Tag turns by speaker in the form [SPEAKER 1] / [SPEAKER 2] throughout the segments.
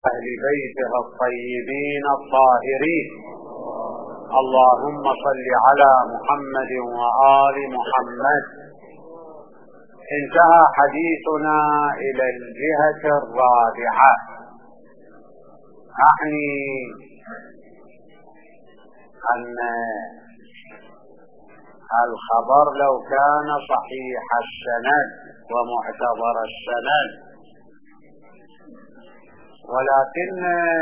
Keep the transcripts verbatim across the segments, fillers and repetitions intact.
[SPEAKER 1] أهل بيته الطيبين الطاهرين. اللهم صل على محمد وآل محمد. انتهى حديثنا إلى الجهة الرابعة، أعني أن الخبر لو كان صحيح السند ومعتبر السند، ولكن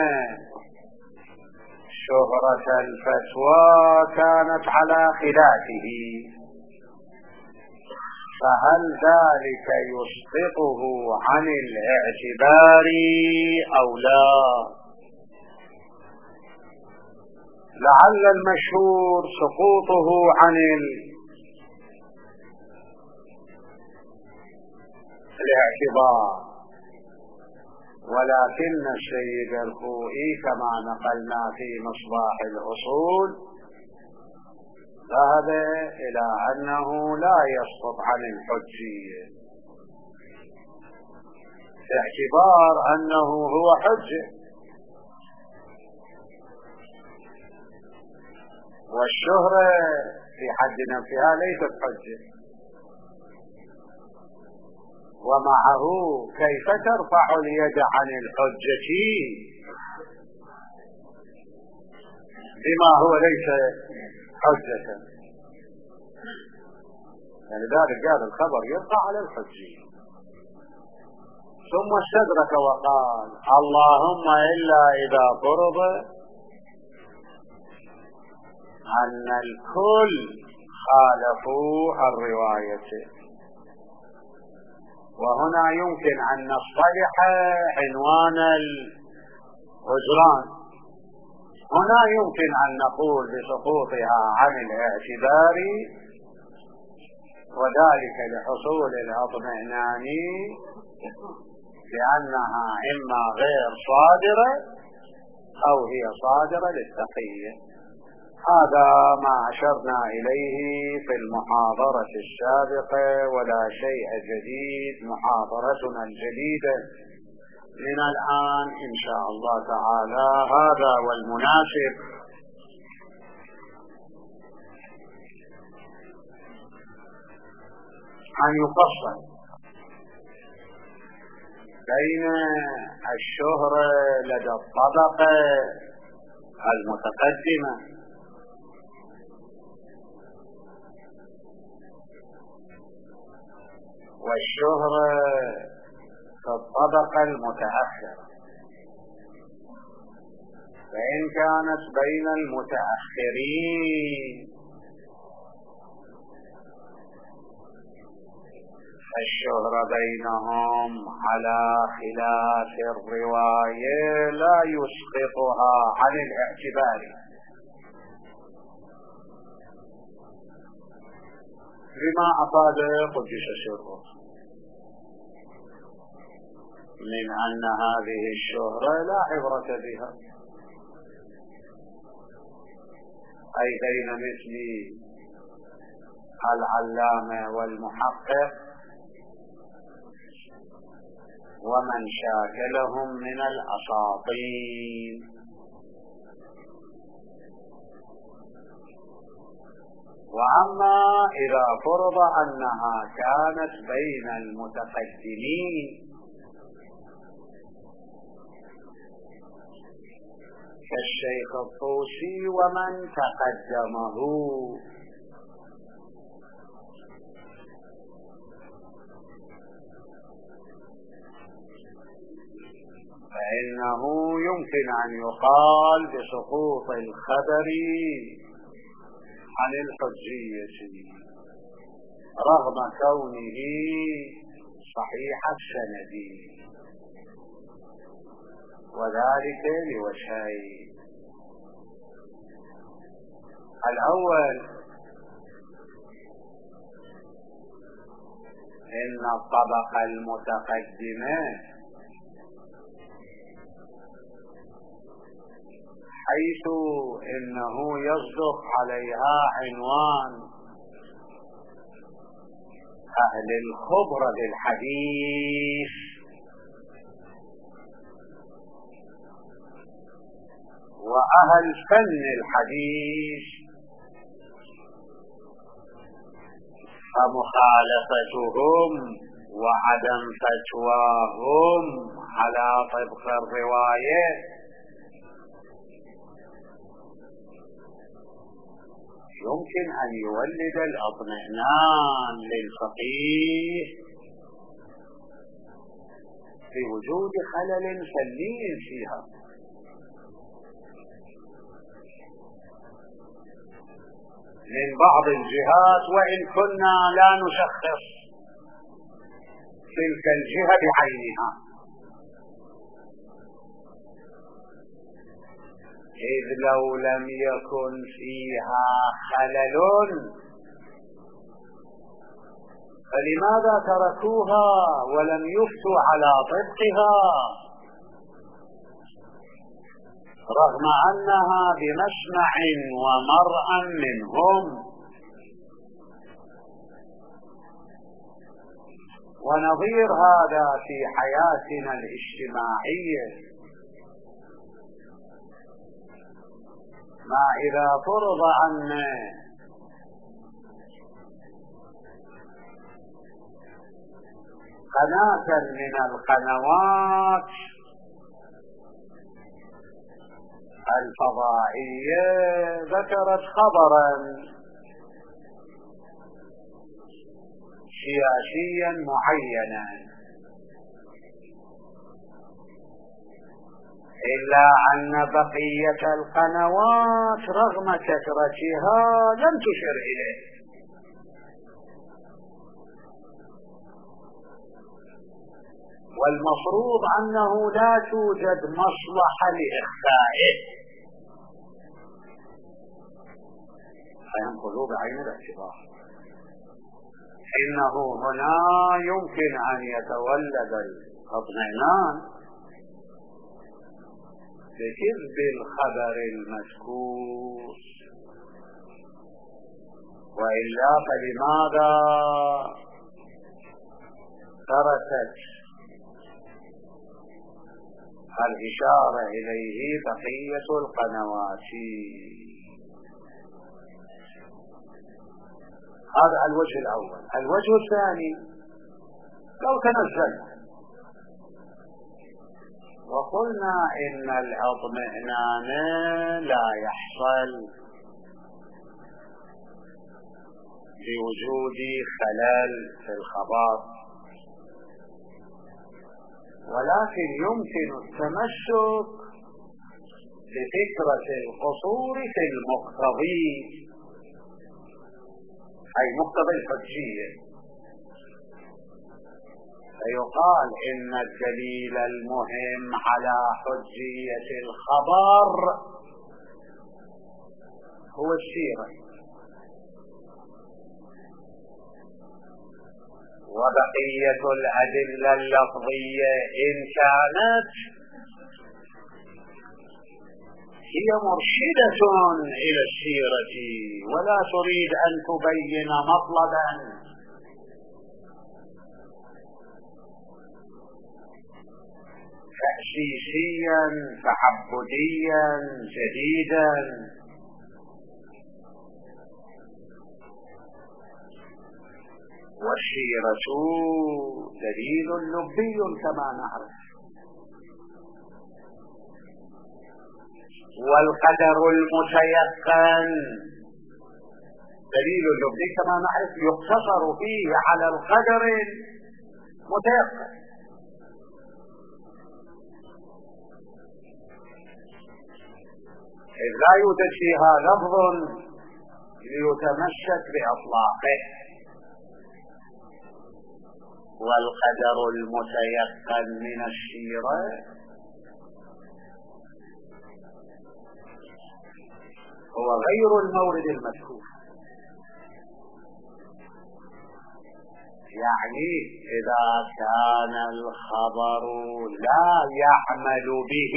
[SPEAKER 1] شهرة الفتوى كانت على خلافه، فهل ذلك يسقطه عن الاعتبار أو لا؟ لعل المشهور سقوطه عن الاعتبار، ولكن السيد الخوئي كما نقلنا في مصباح الأصول ذهب إلى أنه لا يسقط عن الحجية، باعتبار أنه هو حجة، والشهرة في حد نفسها ليست حجة، ومعه كيف ترفع اليد عن الحجة بما هو ليس حجة؟ لذلك قال الخبر يبقى على الحجة. ثم استدرك وقال: اللهم إلا إذا فرض أن الكل خالفوا الرواية، وهنا يمكن أن نصطلح عنوان الهجران. هنا يمكن أن نقول بسقوطها عن الاعتبار، وذلك لحصول الاطمئنان لأنها إما غير صادرة أو هي صادرة للتقية. هذا ما أشرنا إليه في المحاضرة السابقة، ولا شيء جديد. محاضرتنا الجديدة من الآن إن شاء الله تعالى هذا والمناسب أن يفصل بين الشهرة لدى الطبقة المتقدمة والشهرة في الطبقة المتأخرة. فإن كانت بين المتأخرين فالشهرة بينهم على خلاف الرواية لا يسقطها عن الاعتبار، لما أفاد قدس سره من أن هذه الشهرة لا عبرة بها، أي بين مثل العلامة والمحقق ومن شاكلهم من الأساطين. وأما إذا فرض أنها كانت بين المتقدمين كالشيخ الطوسي ومن تقدمه، فإنه يمكن أن يقال بسقوط الخبر عن الحجية رغم كونه صحيح السند، وذلك لوجهين: الأول إن الطبقة المتقدمة حيث إنه يصدق عليها عنوان أهل الخبرة بالحديث، وأهل فن الحديث، فمخالفتهم وعدم فتواهم على طبق الرواية يمكن أن يولد الاطمئنان للفقيه بوجود خلل فني فيها. من بعض الجهات، وإن كنا لا نشخص تلك الجهة بعينها، إذ لو لم يكن فيها خلل فلماذا تركوها ولم يفتوا على طبقها رغم أنها بمسمع ومرأى منهم؟ ونظير هذا في حياتنا الاجتماعية، ما إذا فرض أن قناة من القنوات الفضائية ذكرت خبرا سياسيا معينا، إلا أن بقية القنوات رغم كثرتها لم تشر إليه، والمفروض أنه لا توجد مصلحة لإخفائه، فينقلوا بعين الاعتبار. إنه هنا يمكن أن يتولد الاطمئنان بكذب الخبر المذكور، وإلا فلماذا تركت الإشارة إليه بقية القنوات؟ هذا الوجه الأول. الوجه الثاني، لو تنزلنا وقلنا إن الاطمئنان لا يحصل بوجود خلل في الخبر، ولكن يمكن التمسك بفكرة القصور في المقتضي، أي مقتضى الحجية، فيقال إن الدليل المهم على حجية الخبر هو السيرة، وبقية الأدلة اللفظية إن كانت هي مرشدة إلى السيرة ولا تريد أن تبين مطلبا تأسيسيا تعبديا جديدا، والسيرة دليل لبي كما نعرف، والقدر المتيقن دليل لبي كما نعرف يقتصر فيه على القدر المتيقن، إذ لا يوجد فيها لفظ ليتمسك بأطلاقه. والقدر المتيقن من السيرة هو غير المورد المذكور، يعني إذا كان الخبر لا يعمل به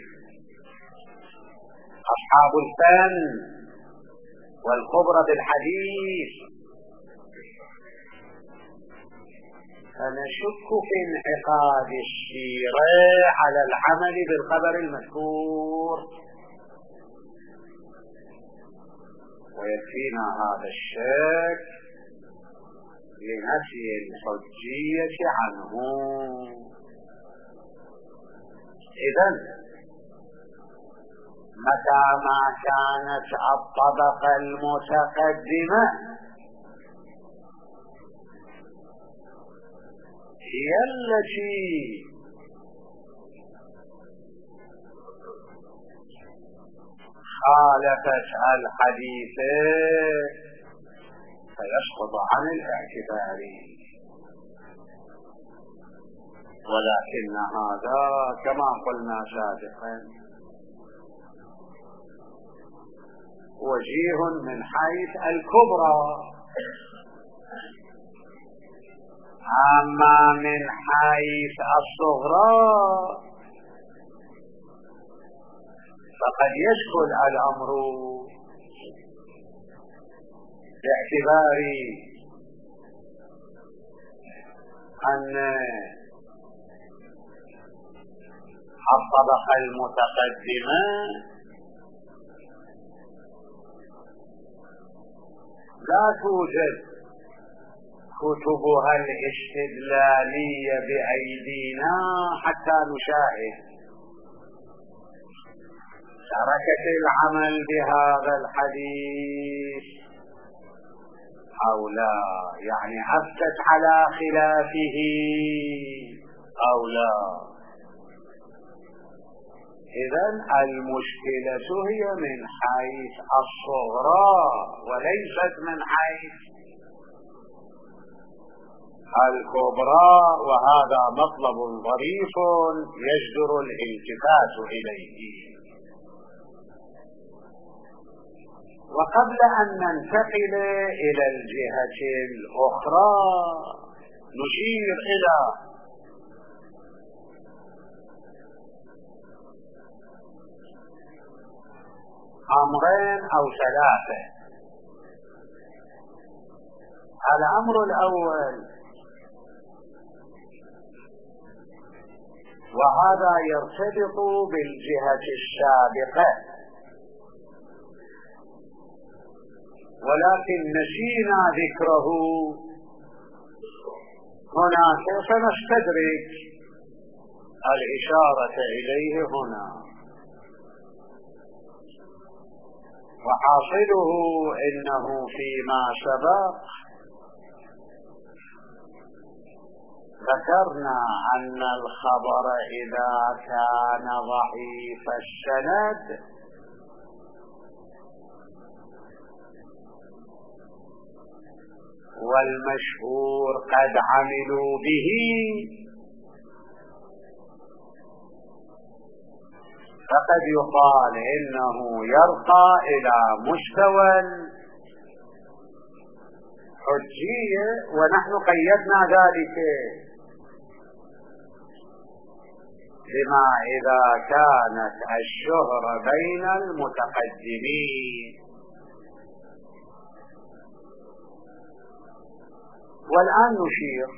[SPEAKER 1] أصحاب الفن والخبرة بالحديث فنشك في انعقاد السيرة على العمل بالخبر المذكور، ويكفينا هذا الشك لنفي الحجية عنه. إذن متى ما كانت الطبقة المتقدمة هي التي خالفت الحديث فيسقط عن الاعتبار، ولكن هذا كما قلنا سابقا وجيه من حيث الكبرى، أما من حيث الصغرى فقد يشكل الأمر باعتبار أن الطبقة المتقدمة لا توجد كتبها الاستدلالية بأيدينا حتى نشاهد، تركت العمل بهذا الحديث أو لا، يعني أفتت على خلافه أو لا. إذن المشكلة هي من حيث الصغرى وليست من حيث الكبرى، وهذا مطلب ظريف يجدر الالتفات إليه. وقبل أن ننتقل إلى الجهة الأخرى نشير إلى أمرين أو ثلاثة. الأمر الأول، وهذا يرتبط بالجهة السابقة ولكن نسينا ذكره هنا، سوف نستدرك الإشارة إليه هنا. وحاصله إنه فيما سبق ذكرنا أن الخبر إذا كان ضعيف السند والمشهور قد عملوا به فقد يقال إنه يرقى إلى مستوى الحجية، ونحن قيدنا ذلك بما إذا كانت الشهرة بين المتقدمين. والآن نشير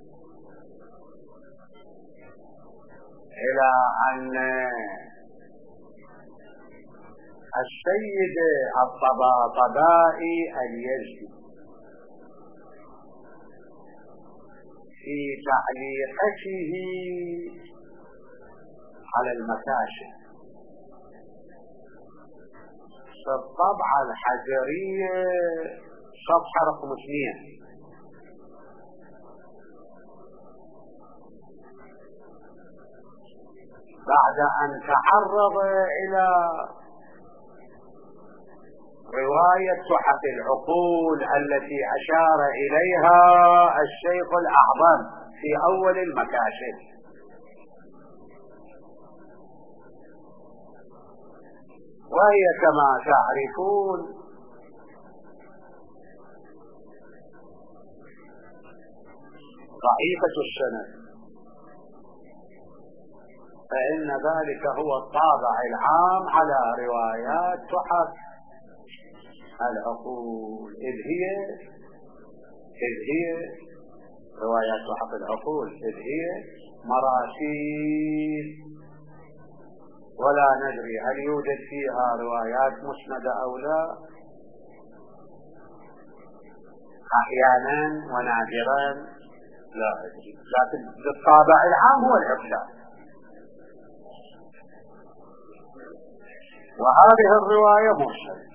[SPEAKER 1] إلى أن السيد الطباطبائي اليزدي في تعليقته على المكاشف في الطبعة الحجرية صفحة رقم اثنين، بعد أن تعرض إلى رواية تحف العقول التي أشار إليها الشيخ الأعظم في أول المكاشف، وهي كما تعرفون ضعيفة السند، فإن ذلك هو الطابع العام على روايات تحف العقول، إذ هي إذ هي روايات تحف العقول إذ هي مراسيل، ولا ندري هل يوجد فيها روايات مسندة أو لا، أحيانا ونادرا لا أدري، لكن بالطابع العام هو الإرسال. وهذه الرواية مرسلة.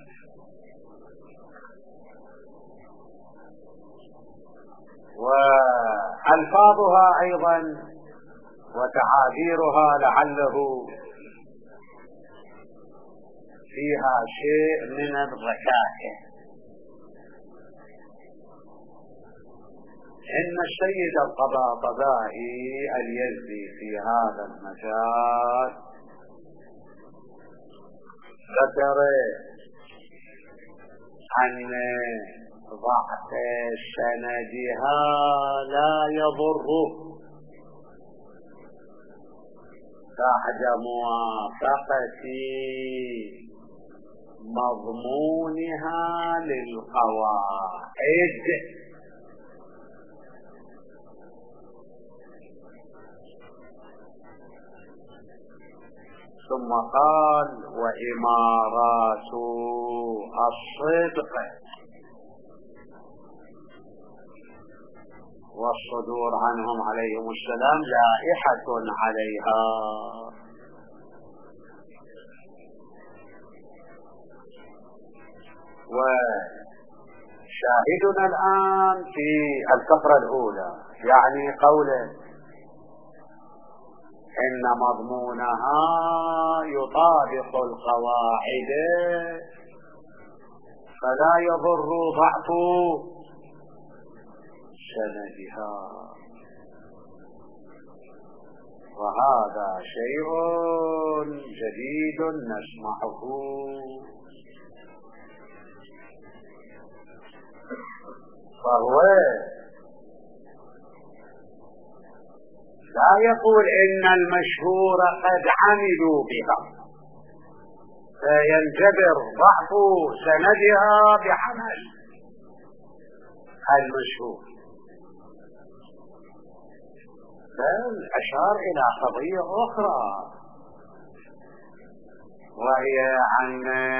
[SPEAKER 1] وألفاظها أيضا وتعابيرها لعله فيها شيء من الركاكة. إن السيد الطباطبائي اليزدي في هذا المجال ذكر أن ضعف سندها لا يضر بعد موافقة مضمونها للقواعد. ثم قال وإمارات الصدق والصدور عنهم عليهم السلام لائحة عليها. وشاهدنا الآن في الفقرة الأولى يعني قوله إن مضمونها يطابق القواعد فلا يضر ضعف سندها، وهذا شيء جديد نسمعه. فهو لا يقول إن المشهور قد عملوا بها فينجبر ضعف سندها بحمل المشهور، بل أشار إلى قضية أخرى وهي أن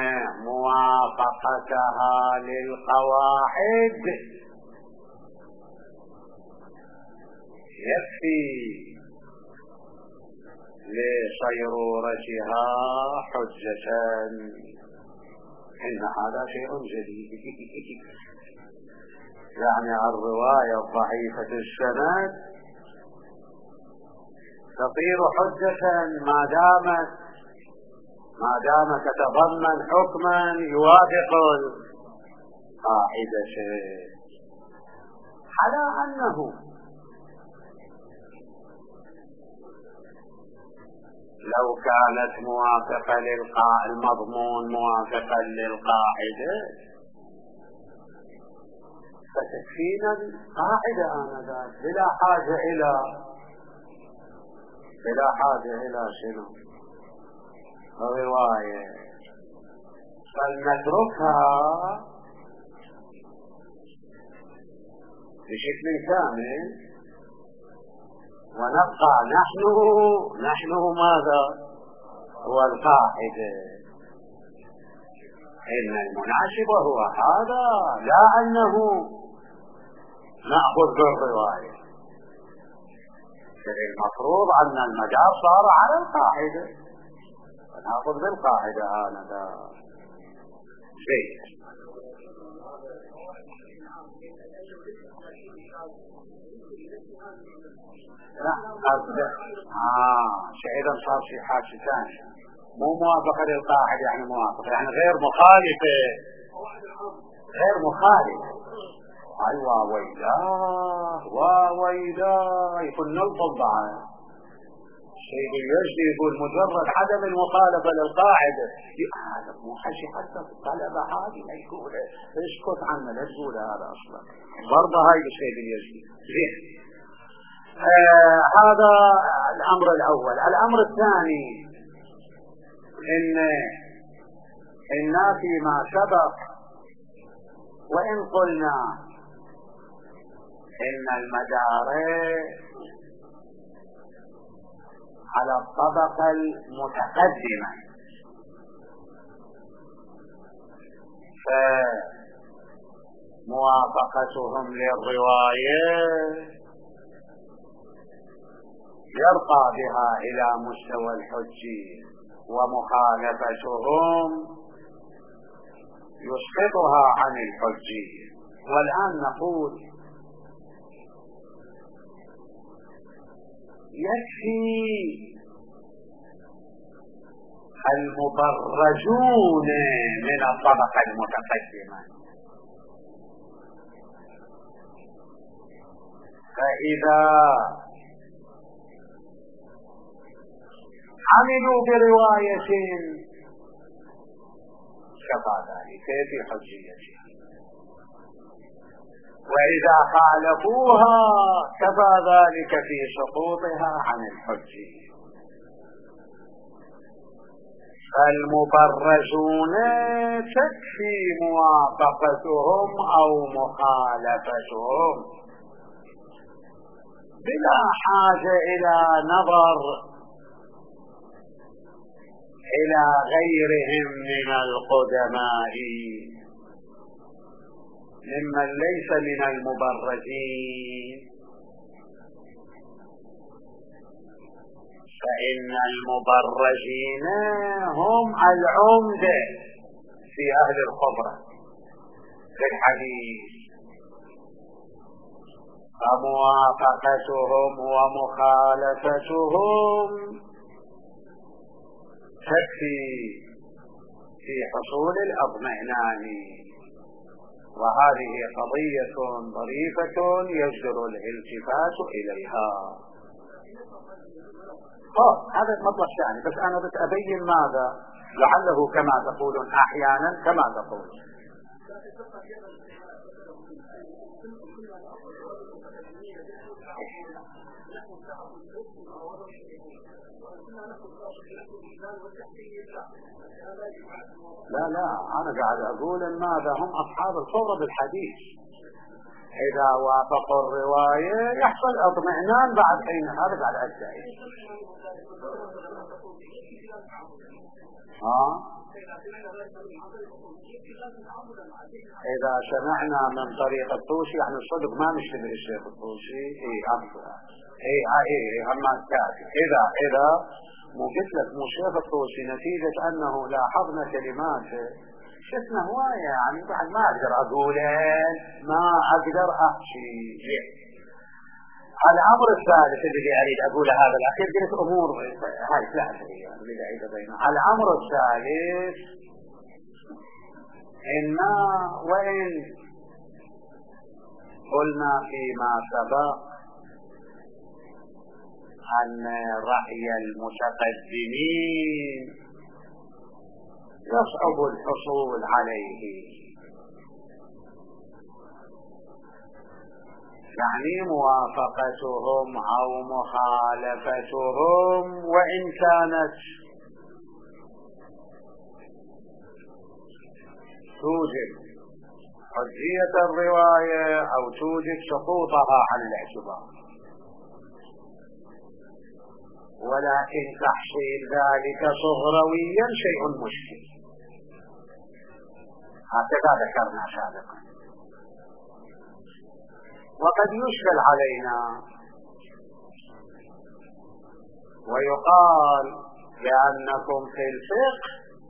[SPEAKER 1] موافقتها للقواعد يكفي لصيرورتها حجة. إن هذا شيء جديد، يعني الرواية ضعيفة السند تصير حجة ما دامت ما دام تتضمن حكما يوافق القاعدة، على أنه لو كانت موافقة للقاعدة المضمون موافقا للقاعدة فتكفينا القاعدة آنذاك بلا حاجة إلى بلا حاجة إلى شنو الرواية، فلنتركها بشكل كامل ونبقى نحن نحن ماذا هو القاعدة. إن المناسب هو هذا، لا أنه نأخذ بالرواية، المفروض أن المدار صار على القاعدة فنأخذ بالقاعدة. هذا جيد. لا أصدق آه شيئا صار في حاجة ثانية، مو موافقة للقاعدة يعني موافقة يعني غير مخالفة غير مخالفة. أيوة ويلا وويلا يكون نلطب بعد الشيء اليجدي يقول مجرد عدم المخالفة للقاعدة هذا مو حشي حتى في الطلبة هذه لا يقوله اسكت عنه لا تقول هذا أصلا برضه هاي الشيء اليجدي. زين آه هذا الأمر الأول. الأمر الثاني إن إن فيما سبق وإن قلنا إن المدار على الطبقة المتقدمة موافقتهم للرواية يرقى بها إلى مستوى الحجية، ومخالفتهم يسقطها عن الحجية. والآن نقول يكفي المبرجون من الطبقة المتقدمة، فإذا عملوا برواية كفى ذلك في حجيتها، وإذا خالفوها كفى ذلك في سقوطها عن الحجية. فالمبرزون تكفي موافقتهم أو مخالفتهم بلا حاجة إلى نظر إلى غيرهم من القدماء ممن ليس من المبرزين، فإن المبرزين هم العمدة في أهل الخبرة في الحديث، فموافقتهم ومخالفتهم تكفي في حصول الأطمئنان، وهذه قضية ظريفة يجدر الالتفات إليها. طب هذا مطلب ثاني، بس أنا بس أبين ماذا لعله كما تقولون أحيانا كما تقول. لا لا أنا قاعد أقول إن ماذا هم أصحاب الخبرة بالحديث، إذا وافقوا الرواية يحصل اطمئنان بعد حين. هذا قاعد أدعي. ها إذا سمعنا من طريق الطوسي يعني الصدق ما نشتبه الشيخ الطوسي. إيه أفضل إيه إيه هم كافي. إذا إذا مو قلت لك مو الشيخ الطوسي نتيجة أنه لاحظنا كلمات شفنا هواية يعني بعد ما أقدر أقول ما أقدر أحكي. الأمر الثالث الذي أريد أقول هذا الأخير قلت أمور هاي لا أدري أريد أعيد بينها. الأمر الثالث إن وإن قلنا فيما سبق أن رأي المتقدمين يصعب الحصول عليه، يعني موافقتهم أو مخالفتهم وإن كانت توجب حجية الرواية أو توجب سقوطها عن الاعتبار، ولكن تحصيل ذلك صغرويا شيء مشكل، هكذا ذكرنا سابقا. وقد يشكل علينا ويقال لأنكم في الفقه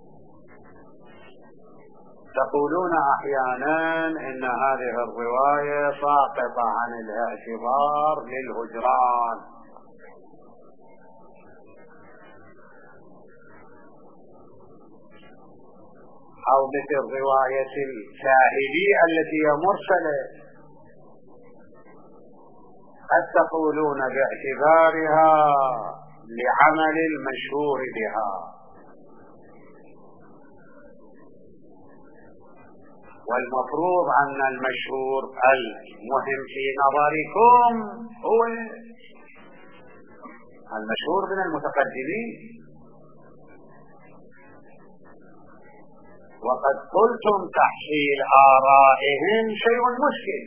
[SPEAKER 1] تقولون أحيانا إن هذه الرواية ساقطة عن الاعتبار للهجران، أو مثل رواية الشاهدي التي هي مرسلة قد تقولون باعتبارها لعمل المشهور بها، والمفروض أن المشهور المهم في نظركم هو المشهور من المتقدمين. وقد قلتم تحصيل آرائهم شيء مشكل،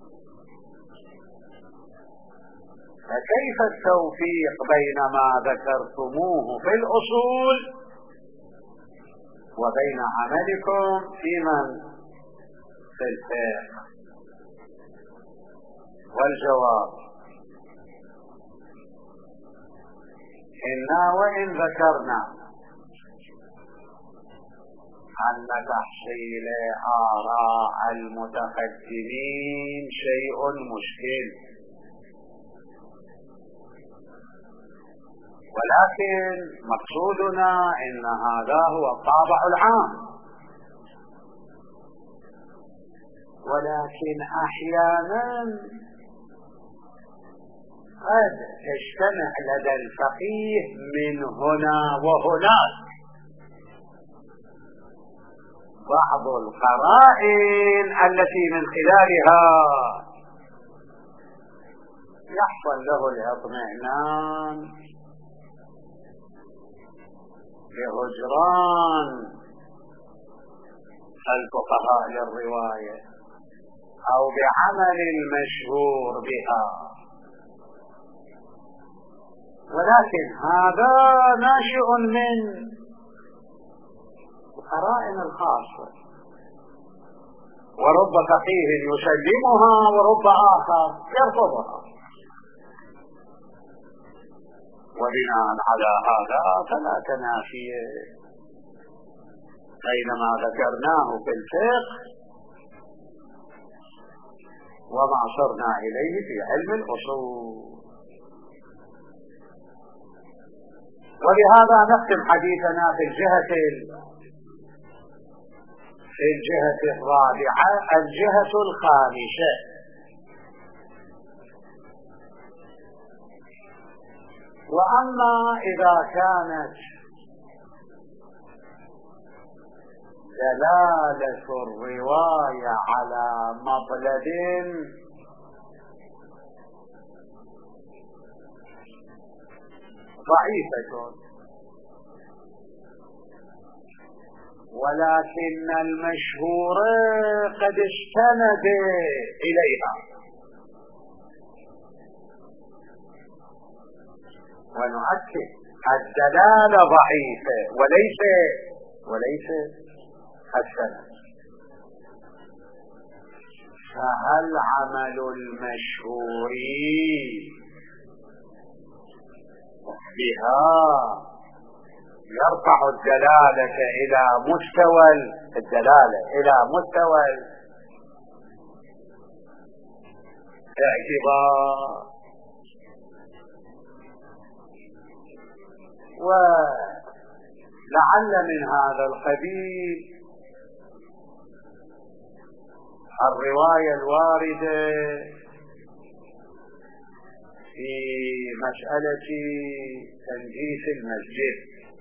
[SPEAKER 1] فكيف التوفيق بين ما ذكرتموه في الأصول وبين عملكم في من في الفقه. والجواب: إنا وإن ذكرنا أن تحصيل آراء المتقدمين شيء مشكل، ولكن مقصودنا إن هذا هو الطابع العام، ولكن أحيانا قد تجتمع لدى الفقيه من هنا وهناك بعض القرائن التي من خلالها يحصل له الاطمئنان بهجران الفقهاء للرواية أو بعمل المشهور بها. ولكن هذا ناشئ من القرائن الخاصة، ورب فقيه يسلمها ورب آخر يرفضها، وبناء على هذا فلا تنافي بين ما ذكرناه في الفقه وما صرنا إليه في علم الأصول. وبهذا نختم حديثنا في الجهة في الجهة الرابعة، الجهة الخامسة. وأما إذا كانت دلالة الرواية على مطلب ضعيفة ولكن المشهور قد استند إليها، ونؤكد الدلالة ضعيفة وليس وليس السند، فهل عمل المشهور بها يرفع الدلالة إلى مستوى الدلالة إلى مستوى الاعتبار؟ ولعل من هذا القبيل الرواية الواردة في مسألة تنجيس المسجد،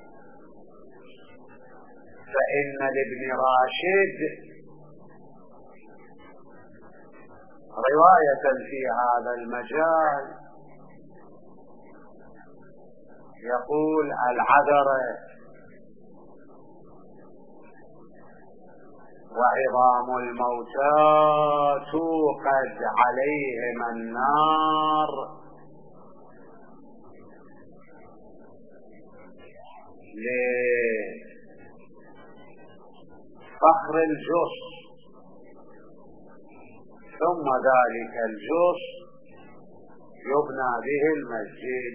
[SPEAKER 1] فإن لابن راشد رواية في هذا المجال يقول: العذرة وعظام الموتى توقد عليهم النار لفخر الجث، ثم ذلك الجث يبنى به المسجد.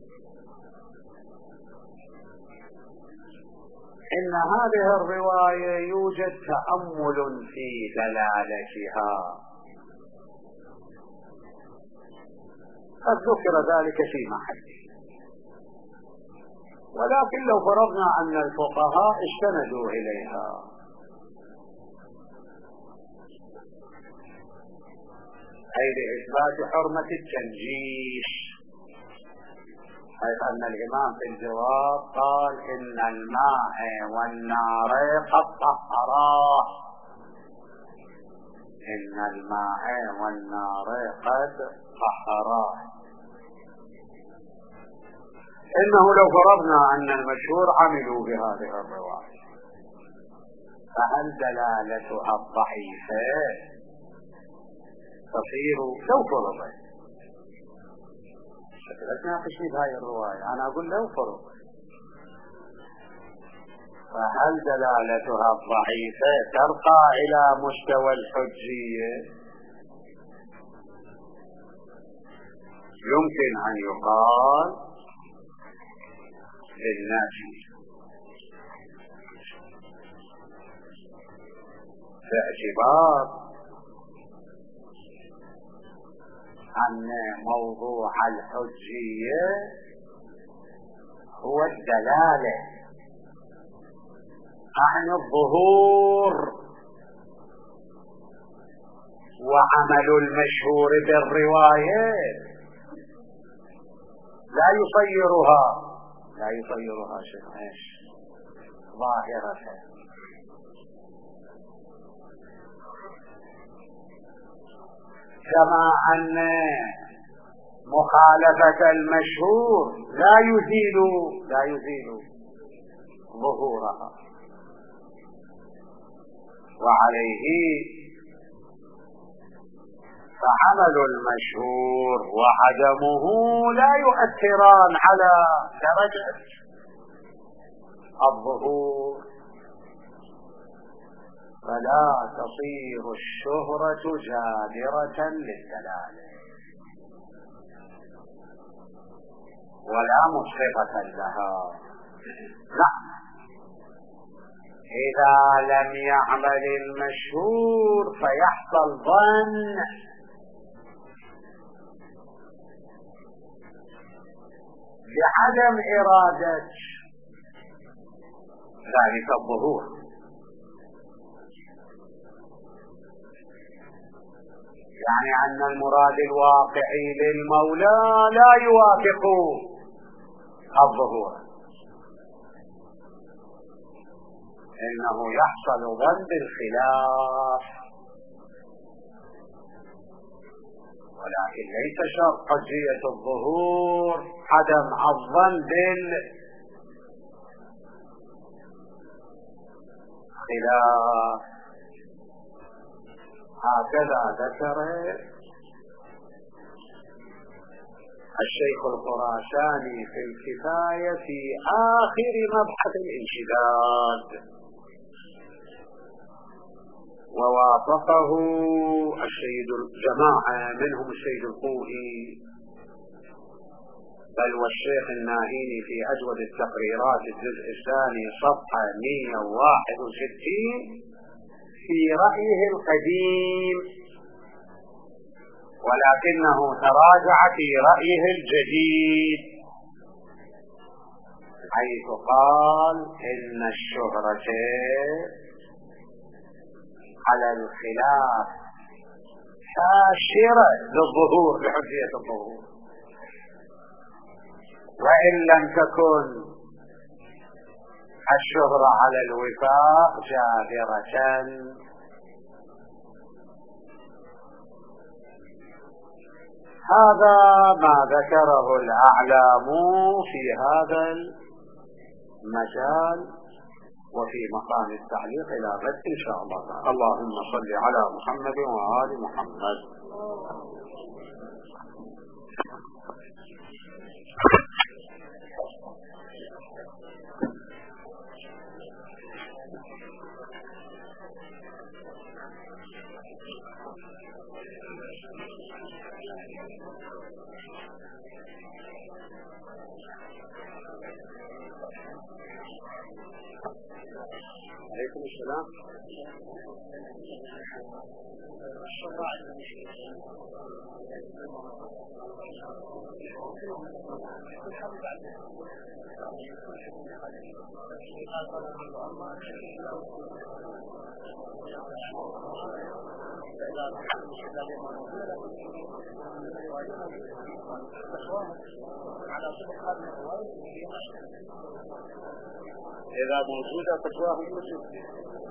[SPEAKER 1] إن هذه الرواية يوجد تأمل في دلالتها، قد ذكر ذلك في محله، ولكن لو فرضنا أن الفقهاء استندوا إليها أي لإثبات حرمة التنجيش، حيث أن الإمام في الجواب قال: إن الماء والنار قد طهرا، إن الماء والنار قد طهرا. إنه لو فرضنا أن المشهور عملوا بهذه الرواية، فهل دلالتها الضعيفة تصير لو فرضت؟ لا تناقشني بهاي الرواية، أنا أقول لو فرض فهل دلالتها الضعيفة ترقى إلى مستوى الحجية؟ يمكن أن يقال للنافي باعتبار أن موضوع الحجية هو الدلالة عن الظهور، وعمل المشهور بالروايات لا يصيرها لا يصيرها شيء ظاهرة. كما أن مخالفة المشهور لا يزيل لا يزيل ظهورها، وعليه فعمل المشهور وعدمه لا يؤثران على درجة الظهور، فلا تصير الشهرة جابرة للدلالة ولا مسقطة لها. لا، إذا لم يعمل المشهور فيحصل ظن بعدم إرادة ذلك الظهور، يعني أن المراد الواقعي للمولى لا يوافق الظهور، إنه يحصل ظن بالخلاف، ولكن ليس شرط حجية الظهور عدم الظن بالخلاف. هكذا ذكر الشيخ الخراساني في الكفاية في آخر مبحث الانشداد، ووافقه السيد الجماعة منهم السيد القوهي، بل والشيخ الناهيني في أجود التقريرات الجزء الثاني صفحة مئة وواحد وستين في رأيه القديم، ولكنه تراجع في رأيه الجديد حيث قال إن الشهرة على الخلاف حاشرة للظهور لحجية الظهور، وإن لم تكن الشهرة على الوفاق جابرة. هذا ما ذكره الأعلام في هذا المجال، وفي مقام التعليق إلى غد إن شاء الله تعالى. اللهم صل على محمد وآل محمد. عليكم السلام. إذا موجودة فتواهم